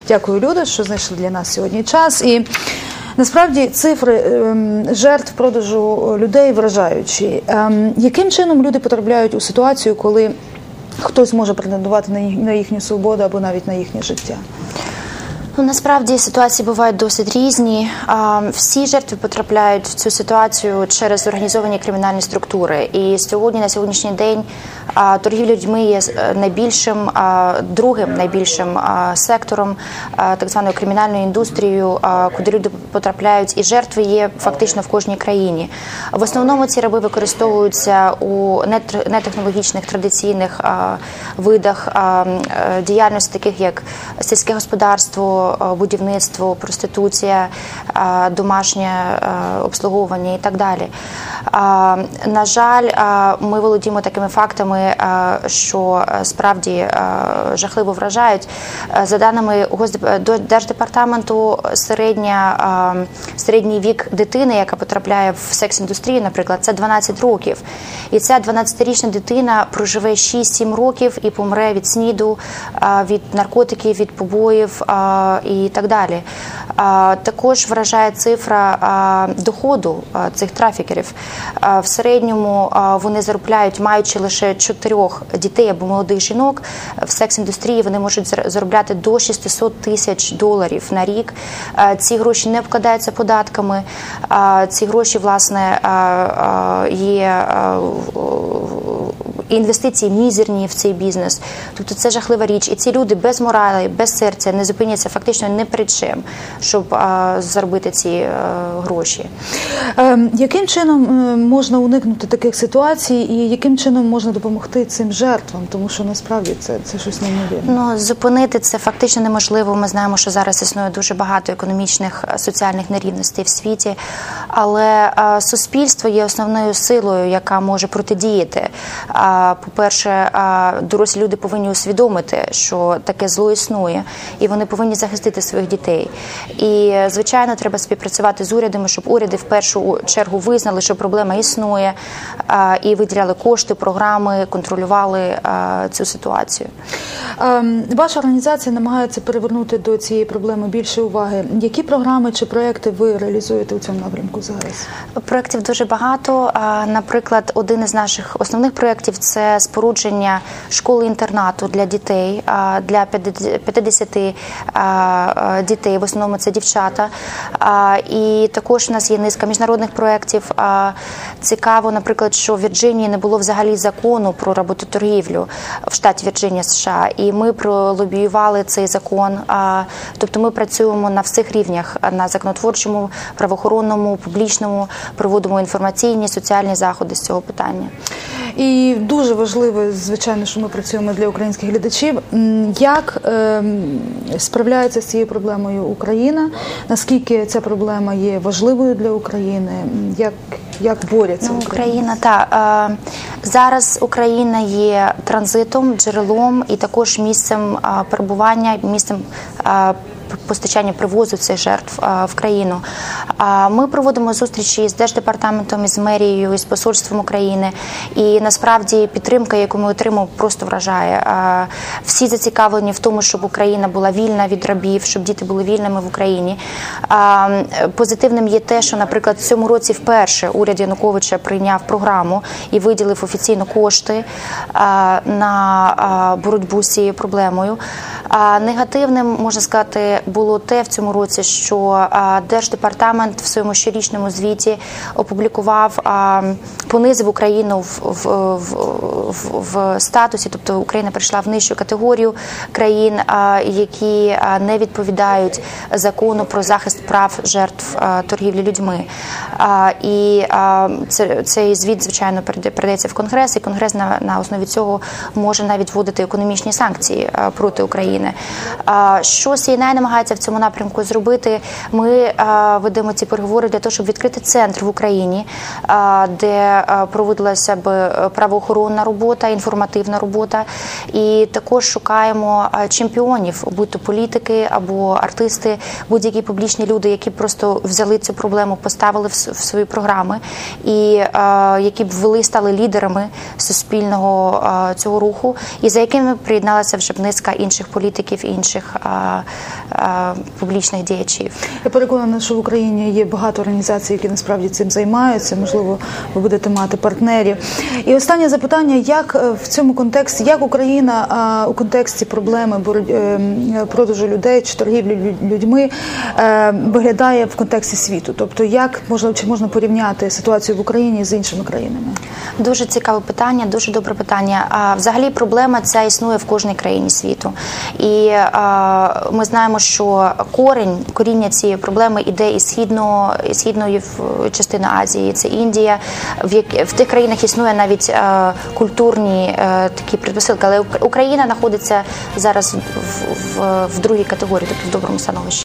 Дякую, Люда, що знайшли для нас сьогодні час. І насправді цифри жертв продажу людей вражаючі. Яким чином люди потрапляють у ситуацію, коли хтось може претендувати на їхню свободу або навіть на їхнє життя? Ну, насправді ситуації бувають досить різні. Всі жертви потрапляють в цю ситуацію через організовані кримінальні структури. І сьогодні, на сьогоднішній день, торгівля людьми є найбільшим, другим найбільшим сектором так званої кримінальної індустрії, куди люди потрапляють, і жертви є фактично в кожній країні. В основному ці раби використовуються у нетехнологічних традиційних видах діяльності, таких як сільське господарство, будівництво, проституція, домашнє обслуговування і так далі. На жаль, ми володіємо такими фактами, що справді жахливо вражають. За даними Держдепартаменту, середній вік дитини, яка потрапляє в секс-індустрію, наприклад, це 12 років. І ця 12-річна дитина проживе 6-7 років і помре від СНІДу, від наркотиків, від побоїв і так далі. Також вражає цифра доходу цих трафікерів. В середньому вони заробляють, маючи лише 4 дітей або молодих жінок, в секс-індустрії вони можуть заробляти до $600 000 на рік. Ці гроші не обкладаються податками, ці гроші, власне, є інвестиції мізерні в цей бізнес. Тобто це жахлива річ. І ці люди без моралі, без серця не зупиняться фактично не перед чим, щоб заробити ці гроші. Яким чином можна уникнути таких ситуацій і яким чином можна допомогти цим жертвам? Тому що насправді це щось неймовірне. Ну, зупинити це фактично неможливо. Ми знаємо, що зараз існує дуже багато економічних, соціальних нерівностей в світі, але суспільство є основною силою, яка може протидіяти. По-перше, дорослі люди повинні усвідомити, що таке зло існує, і вони повинні захистити своїх дітей. І, звичайно, треба співпрацювати з урядами, щоб уряди в першу чергу визнали, що проблема існує, і виділяли кошти, програми, контролювали цю ситуацію. Ваша організація намагається привернути до цієї проблеми більше уваги. Які програми чи проекти ви реалізуєте у цьому напрямку зараз? Проєктів дуже багато. Наприклад, один із наших основних проєктів – це спорудження школи-інтернату для дітей, для 50 дітей, в основному це дівчата. І також у нас є низка міжнародних проєктів. Цікаво, наприклад, що в Вірджинії не було взагалі закону про робототоргівлю в штаті Вірджинія, США. І ми пролобіювали цей закон. Тобто ми працюємо на всіх рівнях, на законотворчому, правоохоронному, публічному, проводимо інформаційні, соціальні заходи з цього питання. І дуже важливо, звичайно, що ми працюємо для українських глядачів. Як справляється з цією проблемою Україна? Наскільки ця проблема є важливою для України? Як борються Україна? Зараз Україна є транзитом, джерелом і також місцем перебування, місцем постачання привозу цих жертв в країну. Ми проводимо зустрічі з Держдепартаментом, із мерією, із посольством України. І насправді підтримка, яку ми отримуємо, просто вражає. Всі зацікавлені в тому, щоб Україна була вільна від рабів, щоб діти були вільними в Україні. Позитивним є те, що, наприклад, в цьому році вперше уряд Януковича прийняв програму і виділив офіційно кошти на боротьбу з цією проблемою. Негативним, можна сказати, було те в цьому році, що Держдепартамент в своєму щорічному звіті опублікував, понизив Україну в статусі, тобто Україна перейшла в нижчу категорію країн, які не відповідають закону про захист прав жертв торгівлі людьми. І цей звіт, звичайно, передається в Конгрес, і Конгрес на основі цього може навіть вводити економічні санкції проти України. Що CNN намагається в цьому напрямку зробити? Ми ведемо ці переговори для того, щоб відкрити центр в Україні, де проводилася б правоохоронна робота, інформативна робота. І також шукаємо чемпіонів, будь-то політики або артисти, будь-які публічні люди, які просто взяли цю проблему, поставили в свої програми і які б стали лідерами суспільного цього руху, і за якими приєдналася вже б низка інших політиків, інших публічних діячів. Я переконана, що в Україні є багато організацій, які насправді цим займаються. Можливо, ви будете мати партнерів. І останнє запитання: як в цьому контексті, як Україна у контексті проблеми продажу людей чи торгівлі людьми виглядає в контексті світу? Тобто, чи можна порівняти ситуацію в Україні з іншими країнами? Дуже цікаве питання, дуже добре питання. Взагалі проблема ця існує в кожній країні світу. І ми знаємо, що коріння цієї проблеми йде із східної частини Азії, це Індія. В тих країнах існує навіть культурні такі предпосилки, але Україна знаходиться зараз в другій категорії, тобто в доброму становищі.